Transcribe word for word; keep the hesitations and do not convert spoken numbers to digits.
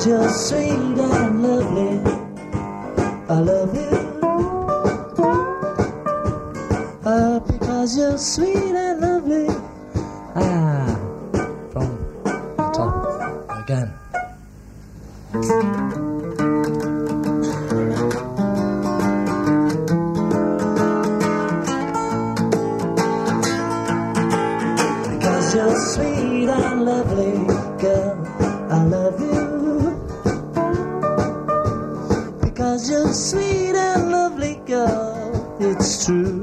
you're sweet and lovely. I love you. Uh, because you're sweet and lovely. Ah, from the top again. Because you're sweet and lovely, girl, I love you. Because you're sweet and lovely, girl, it's true.